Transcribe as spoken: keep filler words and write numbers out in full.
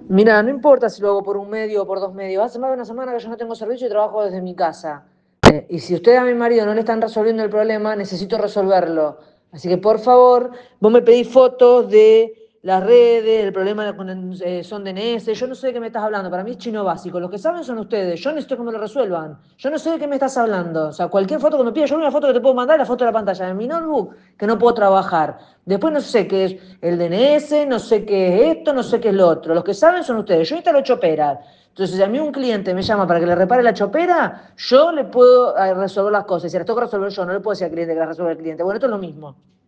Mira, no importa si lo hago por un medio o por dos medios. Hace más de una semana que yo no tengo servicio y trabajo desde mi casa. Eh, y si usted a mi marido no le están resolviendo el problema, necesito resolverlo. Así que por favor, vos me pedís fotos de las redes, el problema con el, eh, son D N S. Yo no sé de qué me estás hablando. Para mí es chino básico. Los que saben son ustedes. Yo necesito que me lo resuelvan. Yo no sé de qué me estás hablando. O sea, cualquier foto que me pidas, yo una foto que te puedo mandar es la foto de la pantalla de mi notebook, que no puedo trabajar. Después no sé qué es el D N S, no sé qué es esto, no sé qué es lo otro. Los que saben son ustedes. Yo instalo choperas. Entonces, si a mí un cliente me llama para que le repare la chopera, yo le puedo eh, resolver las cosas. Si las tengo que resolver yo, no le puedo decir al cliente que las resuelva el cliente. Bueno, esto es lo mismo.